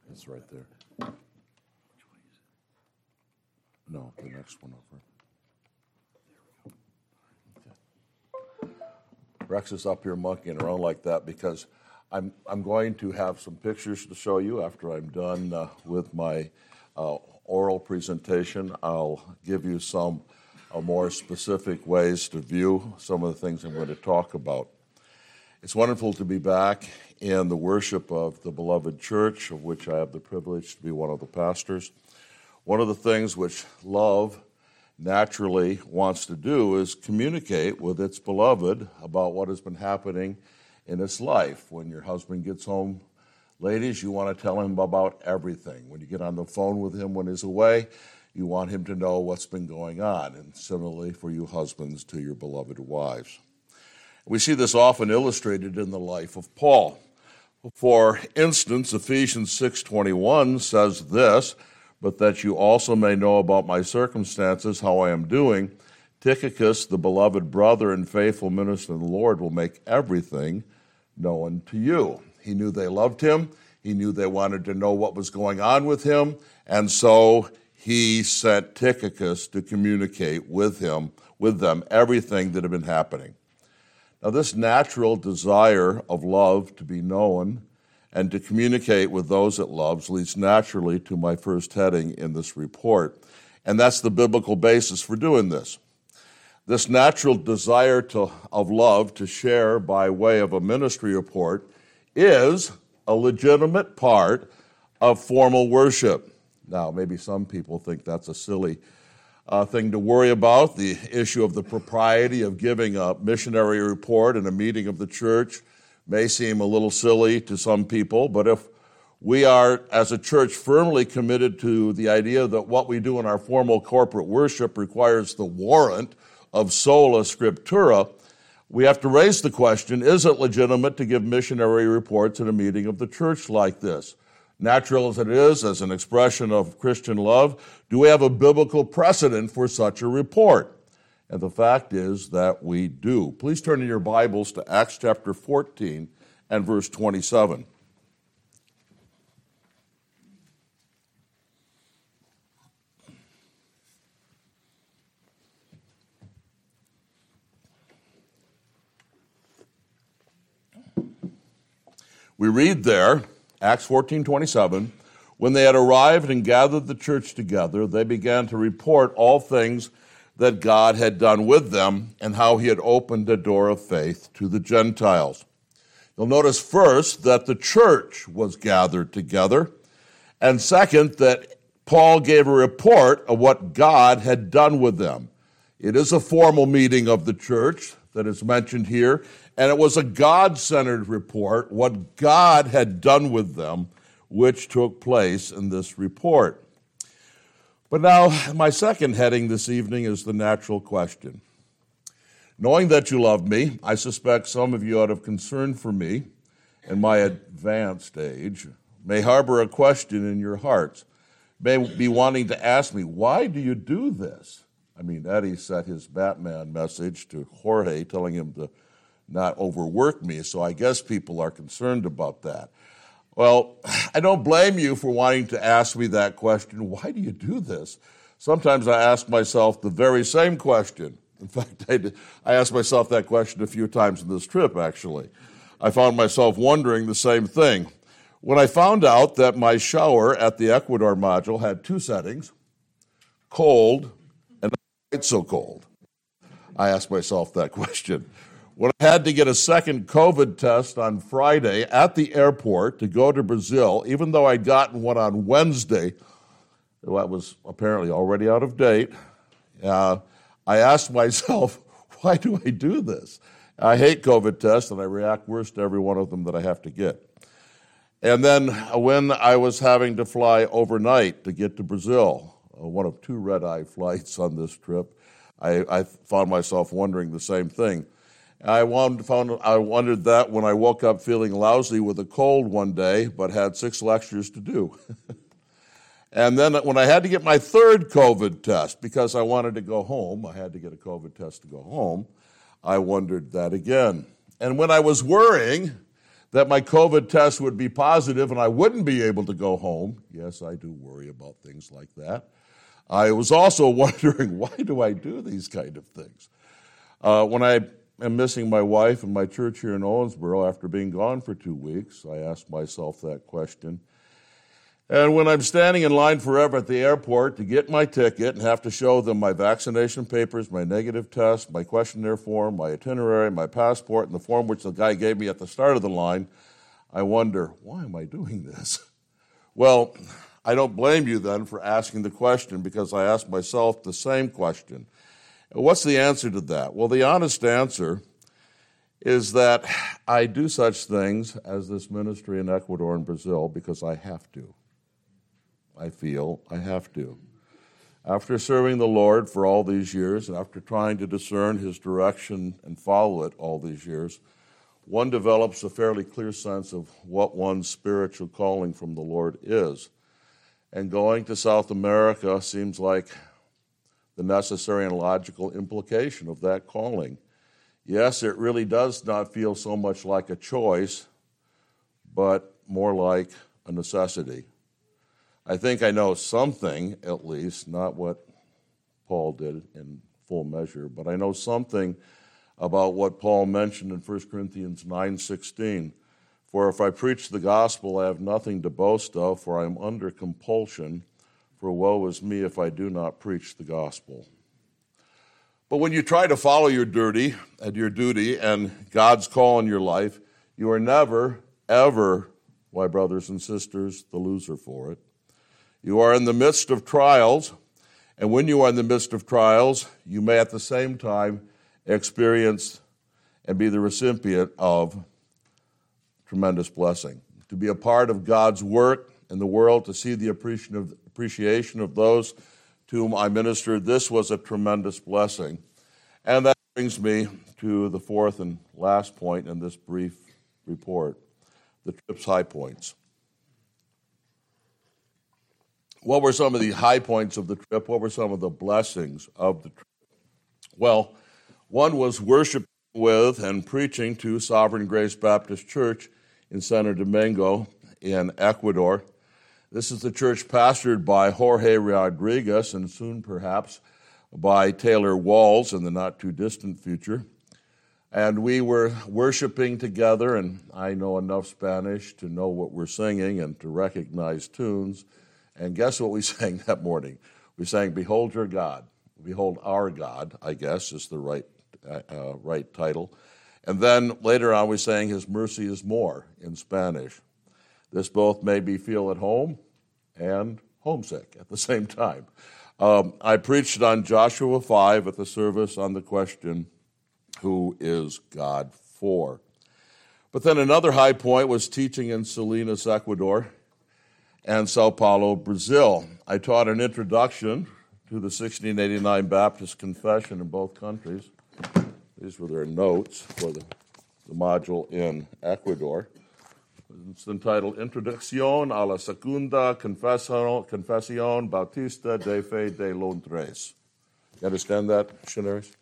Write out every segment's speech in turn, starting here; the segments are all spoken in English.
It's right there. No, the next one over. Okay. Rex is up here monkeying around like that because I'm going to have some pictures to show you after I'm done with my oral presentation. I'll give you some more specific ways to view some of the things I'm going to talk about. It's wonderful to be back in the worship of the beloved church, of which I have the privilege to be one of the pastors. One of the things which love naturally wants to do is communicate with its beloved about what has been happening in its life. When your husband gets home, ladies, you want to tell him about everything. When you get on the phone with him when he's away, you want him to know what's been going on. And similarly for you husbands to your beloved wives. We see this often illustrated in the life of Paul. For instance, Ephesians 6:21 says this, "But that you also may know about my circumstances, how I am doing, Tychicus, the beloved brother and faithful minister in the Lord, will make everything known to you." He knew they loved him. He knew they wanted to know what was going on with him. And so he sent Tychicus to communicate with them everything that had been happening. Now, this natural desire of love to be known and to communicate with those it loves leads naturally to my first heading in this report. And that's the biblical basis for doing this. This natural desire of love to share by way of a ministry report is a legitimate part of formal worship. Now, maybe some people think that's a silly thing to worry about. The issue of the propriety of giving a missionary report in a meeting of the church may seem a little silly to some people, but if we are, as a church, firmly committed to the idea that what we do in our formal corporate worship requires the warrant of sola scriptura, we have to raise the question, is it legitimate to give missionary reports in a meeting of the church like this? Natural as it is, as an expression of Christian love, do we have a biblical precedent for such a report? And the fact is that we do. Please turn in your Bibles to Acts chapter 14 and verse 27. We read there, Acts 14:27, "When they had arrived and gathered the church together, they began to report all things that God had done with them and how he had opened the door of faith to the Gentiles." You'll notice first that the church was gathered together, and second, that Paul gave a report of what God had done with them. It is a formal meeting of the church that is mentioned here, and it was a God-centered report, what God had done with them, which took place in this report. But now, my second heading this evening is the natural question. Knowing that you love me, I suspect some of you, out of concern for me and my advanced age, may harbor a question in your hearts, may be wanting to ask me, why do you do this? I mean, Eddie sent his Batman message to Jorge telling him to not overwork me, so I guess people are concerned about that. Well, I don't blame you for wanting to ask me that question. Why do you do this? Sometimes I ask myself the very same question. In fact, I asked myself that question a few times in this trip, actually. I found myself wondering the same thing. When I found out that my shower at the Ecuador module had two settings, cold and not so cold, I asked myself that question. When I had to get a second COVID test on Friday at the airport to go to Brazil, even though I'd gotten one on Wednesday, that was apparently already out of date, I asked myself, why do I do this? I hate COVID tests, and I react worse to every one of them that I have to get. And then when I was having to fly overnight to get to Brazil, one of two red-eye flights on this trip, I found myself wondering the same thing. I wondered that when I woke up feeling lousy with a cold one day, but had 6 lectures to do. And then when I had to get my third COVID test, because I wanted to go home, I had to get a COVID test to go home, I wondered that again. And when I was worrying that my COVID test would be positive and I wouldn't be able to go home. Yes, I do worry about things like that. I was also wondering, why do I do these kind of things? When I am missing my wife and my church here in Owensboro after being gone for 2 weeks, I ask myself that question. And when I'm standing in line forever at the airport to get my ticket and have to show them my vaccination papers, my negative test, my questionnaire form, my itinerary, my passport, and the form which the guy gave me at the start of the line, I wonder, why am I doing this? Well, I don't blame you then for asking the question, because I ask myself the same question. What's the answer to that? Well, the honest answer is that I do such things as this ministry in Ecuador and Brazil because I have to. I feel I have to. After serving the Lord for all these years and after trying to discern His direction and follow it all these years, one develops a fairly clear sense of what one's spiritual calling from the Lord is. And going to South America seems like the necessary and logical implication of that calling. Yes, it really does not feel so much like a choice, but more like a necessity. I think I know something, at least, not what Paul did in full measure, but I know something about what Paul mentioned in 1 Corinthians 9:16. For if I preach the gospel, I have nothing to boast of, for I am under compulsion, for woe is me if I do not preach the gospel. But when you try to follow your duty and God's call in your life, you are never, ever, my brothers and sisters, the loser for it. You are in the midst of trials, and when you are in the midst of trials, you may at the same time experience and be the recipient of tremendous blessing. To be a part of God's work in the world, to see the appreciation of those to whom I ministered, this was a tremendous blessing. And that brings me to the fourth and last point in this brief report, the trip's high points. What were some of the high points of the trip? What were some of the blessings of the trip? Well, one was worshiping with and preaching to Sovereign Grace Baptist Church in Santo Domingo in Ecuador. This is the church pastored by Jorge Rodriguez and soon perhaps by Taylor Walls in the not-too-distant future. And we were worshiping together, and I know enough Spanish to know what we're singing and to recognize tunes. And guess what we sang that morning? We sang, "Behold your God." "Behold our God," I guess, is the right title. And then later on we sang, "His mercy is more" in Spanish. This both made me feel at home and homesick at the same time. I preached on Joshua 5 at the service on the question, who is God for? But then another high point was teaching in Salinas, Ecuador, and Sao Paulo, Brazil. I taught an introduction to the 1689 Baptist Confession in both countries. These were their notes for the module in Ecuador. It's entitled Introducción a la Segunda Confesión Bautista de Fe de Londres. You understand that, missionaries?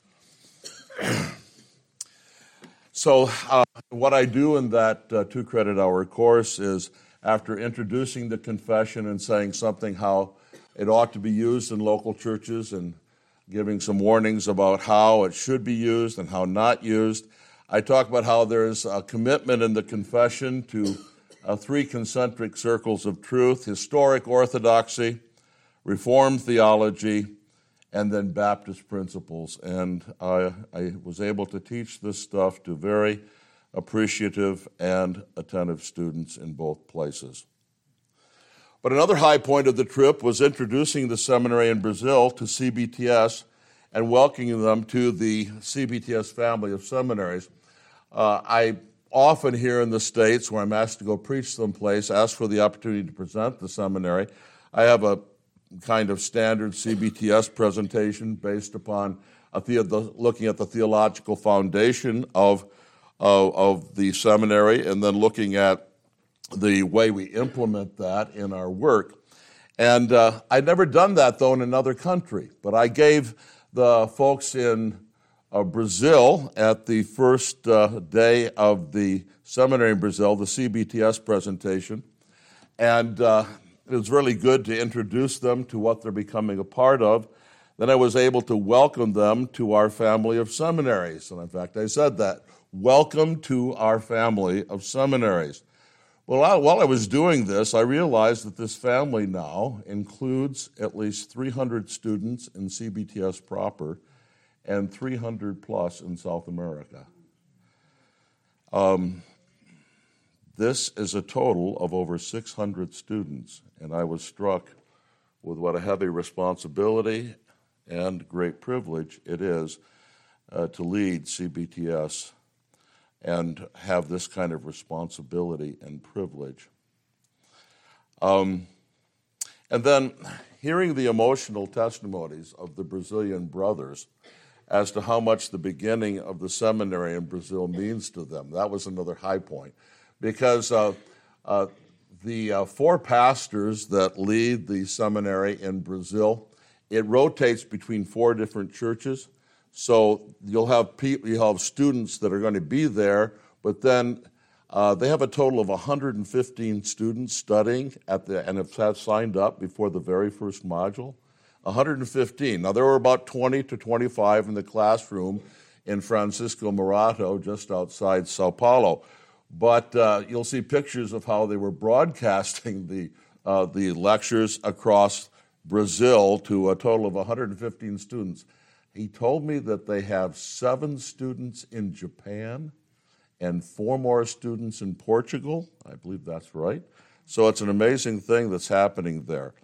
So what I do in that 2-credit hour course is, after introducing the confession and saying something how it ought to be used in local churches and giving some warnings about how it should be used and how not used, I talk about how there's a commitment in the confession to 3 concentric circles of truth: historic orthodoxy, Reformed theology, and then Baptist principles. And I was able to teach this stuff to very appreciative and attentive students in both places. But another high point of the trip was introducing the seminary in Brazil to CBTS and welcoming them to the CBTS family of seminaries. I often here in the States, where I'm asked to go preach someplace, ask for the opportunity to present the seminary. I have a kind of standard CBTS presentation based upon looking at the theological foundation of the seminary and then looking at the way we implement that in our work. And I'd never done that, though, in another country. But I gave the folks in Brazil at the first day of the seminary in Brazil, the CBTS presentation. And it was really good to introduce them to what they're becoming a part of. Then I was able to welcome them to our family of seminaries. And in fact, I said that, welcome to our family of seminaries. Well, while I was doing this, I realized that this family now includes at least 300 students in CBTS proper and 300 plus in South America. This is a total of over 600 students, and I was struck with what a heavy responsibility and great privilege it is to lead CBTS and have this kind of responsibility and privilege. And then hearing the emotional testimonies of the Brazilian brothers as to how much the beginning of the seminary in Brazil means to them, that was another high point. Because the four pastors that lead the seminary in Brazil, it rotates between four different churches. So you'll have students that are going to be there, but then they have a total of 115 students studying and have signed up before the very first module. 115. Now there were about 20 to 25 in the classroom in Francisco Morato, just outside Sao Paulo. But you'll see pictures of how they were broadcasting the lectures across Brazil to a total of 115 students. He told me that they have 7 students in Japan and 4 more students in Portugal. I believe that's right. So it's an amazing thing that's happening there.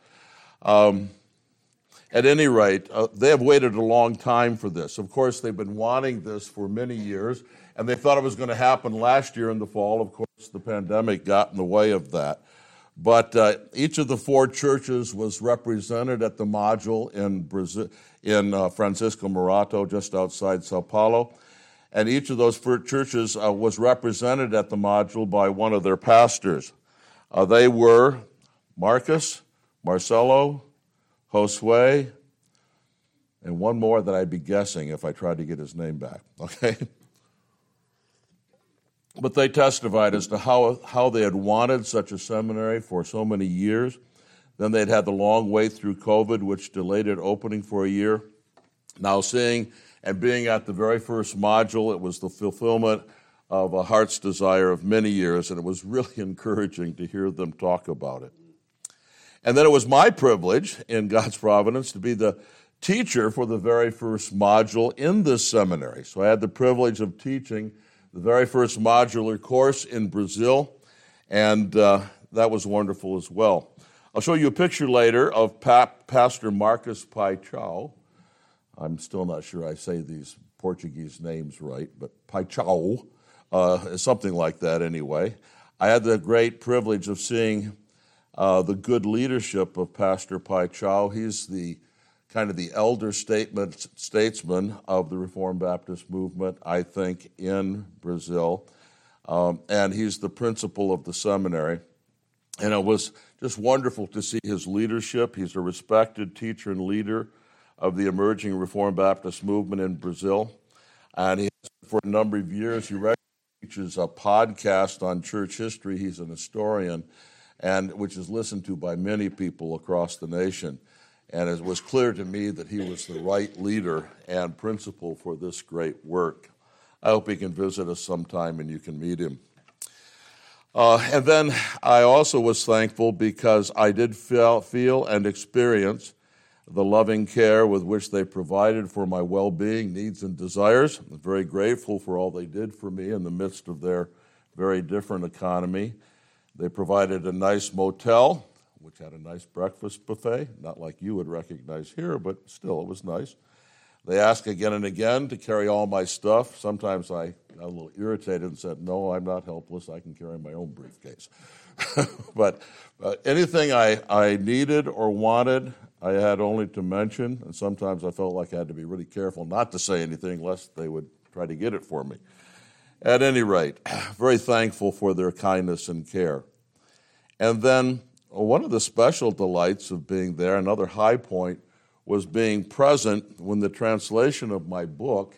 At any rate, they have waited a long time for this. Of course, they've been wanting this for many years, and they thought it was going to happen last year in the fall. Of course, the pandemic got in the way of that. But each of the 4 churches was represented at the module in Brazil, in Francisco Morato, just outside Sao Paulo. And each of those 4 churches was represented at the module by one of their pastors. They were Marcus, Marcelo, Josue, and one more that I'd be guessing if I tried to get his name back, okay? But they testified as to how they had wanted such a seminary for so many years. Then they'd had the long wait through COVID, which delayed it opening for a year. Now seeing and being at the very first module, it was the fulfillment of a heart's desire of many years, and it was really encouraging to hear them talk about it. And then it was my privilege, in God's providence, to be the teacher for the very first module in this seminary. So I had the privilege of teaching the very first modular course in Brazil, and that was wonderful as well. I'll show you a picture later of Pastor Marcus Paixão. I'm still not sure I say these Portuguese names right, but Paixão is something like that anyway. I had the great privilege of seeing the good leadership of Pastor Paixão. He's the kind of the elder statesman of the Reformed Baptist movement, I think, in Brazil. And he's the principal of the seminary. And it was just wonderful to see his leadership. He's a respected teacher and leader of the emerging Reformed Baptist movement in Brazil. And he has, for a number of years, he regularly teaches a podcast on church history. He's an historian, and which is listened to by many people across the nation. And it was clear to me that he was the right leader and principal for this great work. I hope he can visit us sometime and you can meet him. And then I also was thankful because I did feel and experience the loving care with which they provided for my well-being, needs, and desires. I'm very grateful for all they did for me in the midst of their very different economy. They provided a nice motel, which had a nice breakfast buffet, not like you would recognize here, but still it was nice. They asked again and again to carry all my stuff. Sometimes I got a little irritated and said, no, I'm not helpless. I can carry my own briefcase. But anything I needed or wanted, I had only to mention, and sometimes I felt like I had to be really careful not to say anything lest they would try to get it for me. At any rate, very thankful for their kindness and care. And then one of the special delights of being there, another high point, was being present when the translation of my book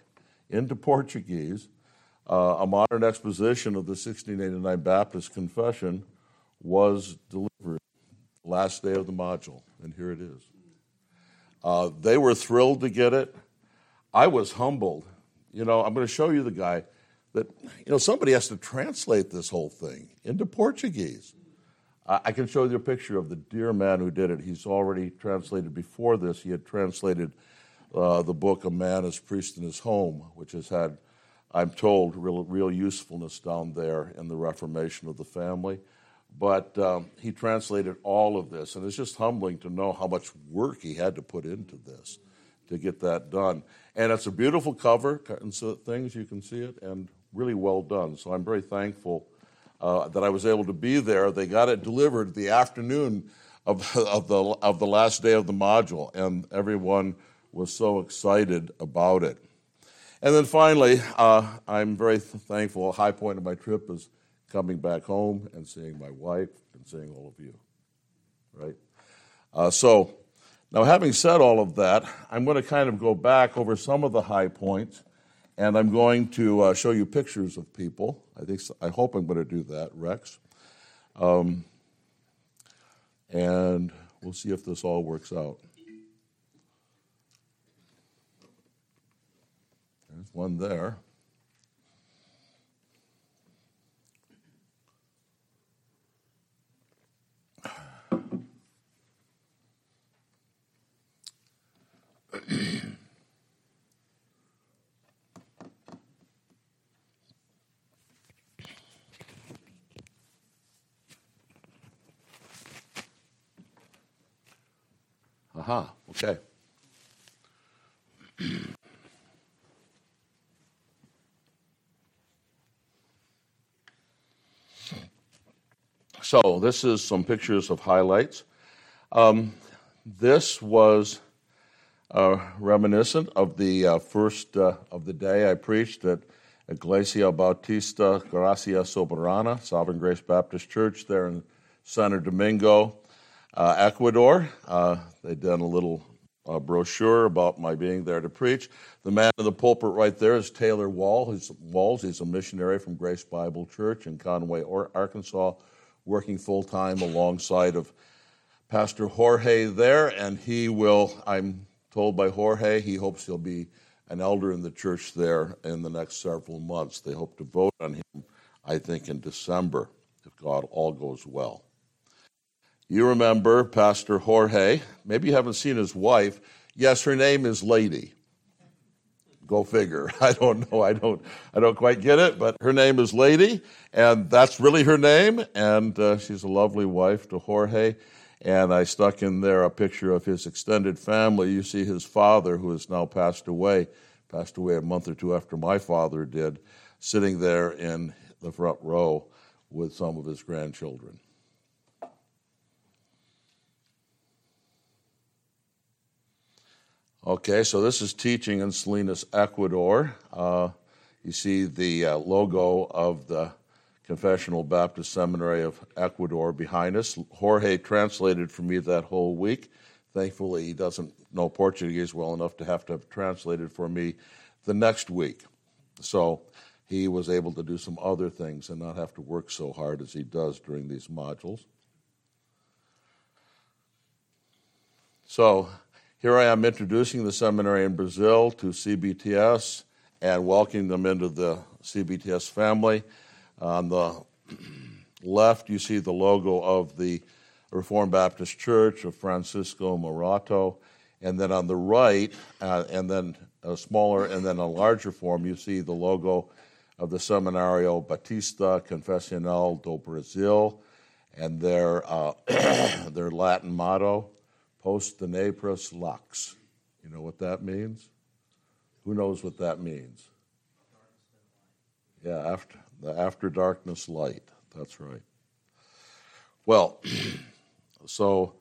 into Portuguese. A modern exposition of the 1689 Baptist Confession was delivered last day of the module, and here it is. They were thrilled to get it. I was humbled. I'm going to show you the guy that, somebody has to translate this whole thing into Portuguese. I can show you a picture of the dear man who did it. He's already translated before this. He had translated the book A Man as Priest in His Home, which has had, I'm told, real usefulness down there in the reformation of the family. But he translated all of this, and it's just humbling to know how much work he had to put into this to get that done. And it's a beautiful cover, and so things, you can see it, and really well done. So I'm very thankful that I was able to be there. They got it delivered the afternoon of the last day of the module, and everyone was so excited about it. And then finally, I'm very thankful. A high point of my trip is coming back home and seeing my wife and seeing all of you, right? So now, having said all of that, I'm going to kind of go back over some of the high points, and I'm going to show you pictures of people. I hope I'm going to do that, Rex. And we'll see if this all works out. There's one there. Aha, okay. So this is some pictures of highlights. This was reminiscent of the first of the day I preached at Iglesia Bautista Gracia Soberana, Sovereign Grace Baptist Church there in Santo Domingo, Ecuador. They done a little brochure about my being there to preach. The man in the pulpit right there is Taylor Walls. He's a missionary from Grace Bible Church in Conway, Arkansas, working full-time alongside of Pastor Jorge there, and he will, I'm told by Jorge, he hopes he'll be an elder in the church there in the next several months. They hope to vote on him, I think, in December, if God all goes well. You remember Pastor Jorge. Maybe you haven't seen his wife. Yes, her name is Lady. Go figure. I don't know. I don't quite get it, but her name is Lady, and that's really her name, and she's a lovely wife to Jorge. And I stuck in there a picture of his extended family. You see his father, who has now passed away a month or two after my father did, sitting there in the front row with some of his grandchildren. Okay, so this is teaching in Salinas, Ecuador. You see the logo of the Confessional Baptist Seminary of Ecuador behind us. Jorge translated for me that whole week. Thankfully, he doesn't know Portuguese well enough to have translated for me the next week. So he was able to do some other things and not have to work so hard as he does during these modules. So here I am introducing the seminary in Brazil to CBTS and welcoming them into the CBTS family. On the left, you see the logo of the Reformed Baptist Church of Francisco Morato. And then on the right, and then a smaller and then a larger form, you see the logo of the Seminario Batista Confessional do Brasil and their Latin motto, Post Tenebras Lux. You know what that means? Who knows what that means? Yeah, after darkness, light. That's right. Well, so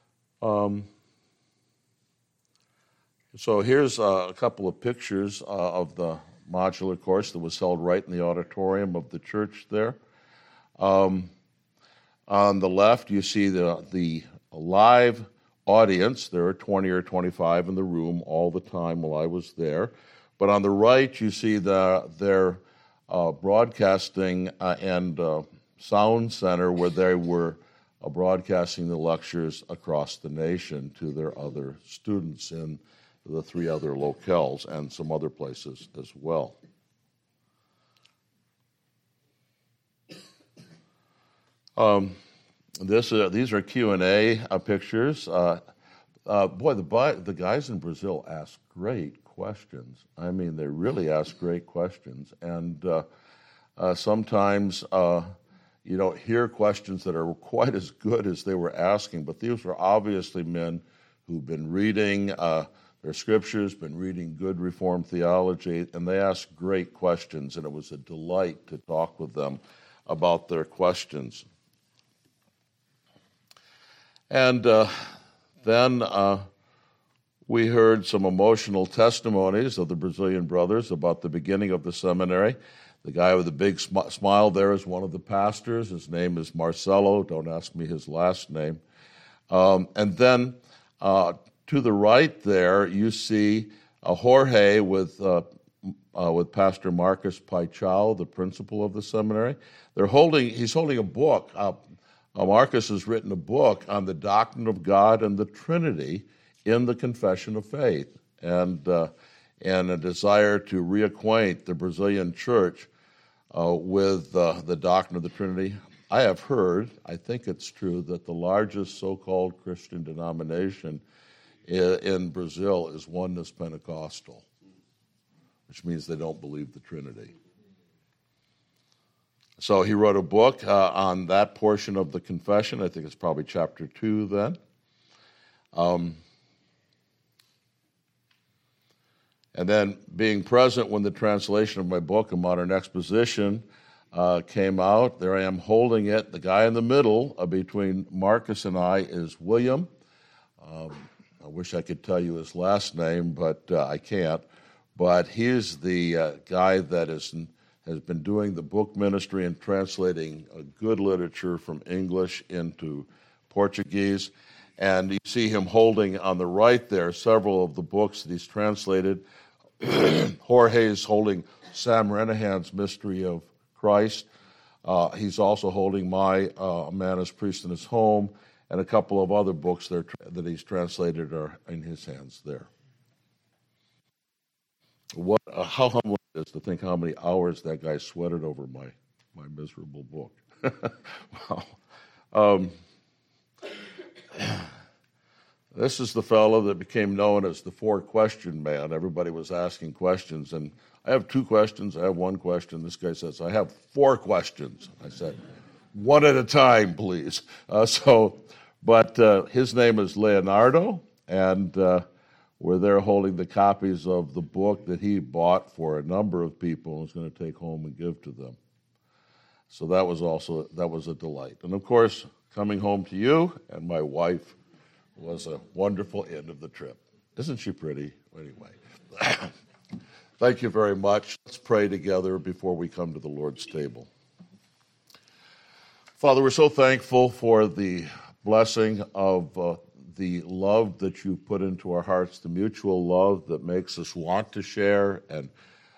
here's a couple of pictures of the modular course that was held right in the auditorium of the church there. On the left, you see the live audience. There are 20 or 25 in the room all the time while I was there. But on the right, you see their broadcasting and sound center where they were broadcasting the lectures across the nation to their other students in the 3 other locales and some other places as well. These are Q&A pictures. Boy, the guys in Brazil ask great questions. I mean, they really ask great questions. And sometimes you don't hear questions that are quite as good as they were asking, but these were obviously men who've been reading their scriptures, been reading good Reformed theology, and they asked great questions, and it was a delight to talk with them about their questions. And then we heard some emotional testimonies of the Brazilian brothers about the beginning of the seminary. The guy with the big smile there is one of the pastors. His name is Marcelo. Don't ask me his last name. And then to the right there, you see Jorge with Pastor Marcus Paichau, the principal of the seminary. He's holding a book. Marcus has written a book on the doctrine of God and the Trinity in the Confession of Faith, and a desire to reacquaint the Brazilian church with the doctrine of the Trinity. I have heard, I think it's true, that the largest so-called Christian denomination in Brazil is Oneness Pentecostal, which means they don't believe the Trinity. So he wrote a book on that portion of the confession. I think it's probably chapter 2 then. And then being present when the translation of my book, A Modern Exposition, came out, there I am holding it. The guy in the middle between Marcus and I is William. I wish I could tell you his last name, but I can't. But he's the guy that has been doing the book ministry and translating good literature from English into Portuguese. And you see him holding on the right there several of the books that he's translated. Jorge is holding Sam Renihan's Mystery of Christ. He's also holding my A Man as Priest in His Home, and a couple of other books that he's translated are in his hands there. How humble it is to think how many hours that guy sweated over my miserable book. Wow. This is the fellow that became known as the 4-question man. Everybody was asking questions, and I have 2 questions, I have 1 question. This guy says, I have 4 questions. I said, 1 at a time, please. But his name is Leonardo, and we're there holding the copies of the book that he bought for a number of people and was going to take home and give to them. So that was a delight. And of course, coming home to you and my wife was a wonderful end of the trip. Isn't she pretty? Anyway, thank you very much. Let's pray together before we come to the Lord's table. Father, we're so thankful for the blessing of the love that you put into our hearts, the mutual love that makes us want to share and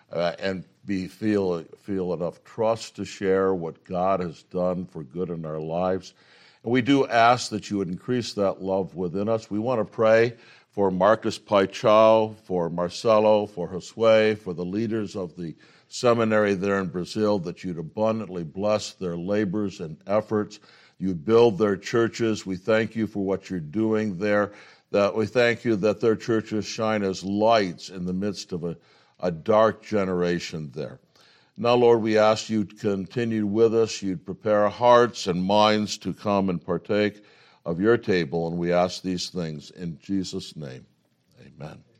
feel enough trust to share what God has done for good in our lives. And we do ask that you would increase that love within us. We want to pray for Marcus Paichau, for Marcelo, for Josue, for the leaders of the seminary there in Brazil, that you'd abundantly bless their labors and efforts. You build their churches. We thank you for what you're doing there. That we thank you that their churches shine as lights in the midst of a dark generation there. Now, Lord, we ask you to continue with us. You'd prepare our hearts and minds to come and partake of your table, and we ask these things in Jesus' name. Amen.